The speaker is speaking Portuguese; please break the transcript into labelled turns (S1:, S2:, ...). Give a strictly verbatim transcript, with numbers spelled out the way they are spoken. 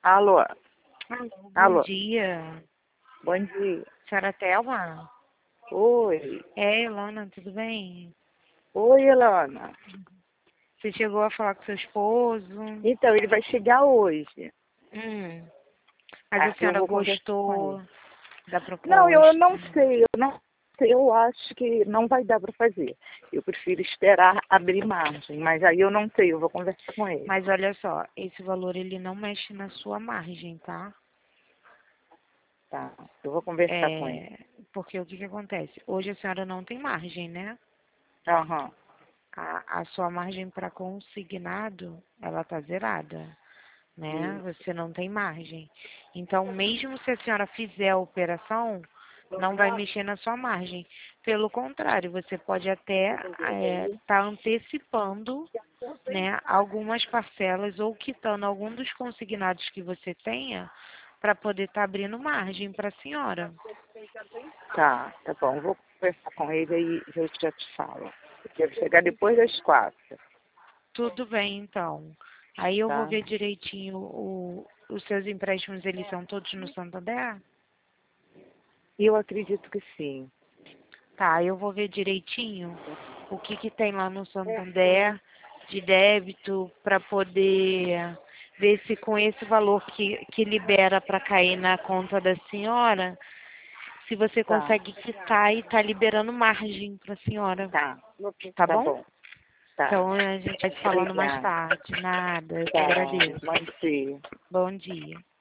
S1: Alô?
S2: Alô, bom
S1: Alô?
S2: dia.
S1: Bom dia.
S2: Senhora Thelma?
S1: Oi.
S2: É, Ilona, tudo bem?
S1: Oi, Elana.
S2: Você chegou a falar com seu esposo?
S1: Então, ele vai chegar hoje.
S2: Hum. Mas a
S1: Tá? Eu
S2: senhora
S1: vou conversar com
S2: gostou
S1: ele.
S2: da
S1: Não, eu
S2: proposta?
S1: não sei. Eu não sei. Eu acho que não vai dar para fazer. Eu prefiro esperar abrir margem. Mas aí eu não sei. Eu vou conversar com ele.
S2: Mas olha só, esse valor ele não mexe na sua margem, tá?
S1: Tá? Eu vou conversar com ele.
S2: É, porque o que que acontece? Hoje a senhora não tem margem, né?
S1: Aham.
S2: A, a sua margem para consignado, ela tá zerada, né?
S1: Isso.
S2: Você não tem margem. Então, mesmo se a senhora fizer a operação, não vai mexer na sua margem. Pelo contrário, você pode até estar antecipando, né, algumas parcelas ou quitando algum dos consignados que você tenha para poder estar abrindo margem para a senhora.
S1: Tá, tá bom. Eu vou conversar com ele e eu já te falo. Deve chegar depois das quatro.
S2: Tudo bem, então. Aí eu vou
S1: Tá?
S2: ver direitinho o, os seus empréstimos, eles são todos no Santander?
S1: E eu acredito que sim.
S2: Tá, eu vou ver direitinho o que que tem lá no Santander de débito para poder ver se com esse valor que, que libera para cair na conta da senhora, se você
S1: Tá,
S2: consegue quitar e tá liberando margem para a senhora,
S1: tá.
S2: tá
S1: Tá
S2: bom?
S1: bom. Tá.
S2: Então a gente vai se falando mais
S1: Obrigada.
S2: tarde. Nada, eu que
S1: Tá.
S2: agradeço.
S1: Bom dia.
S2: Bom dia.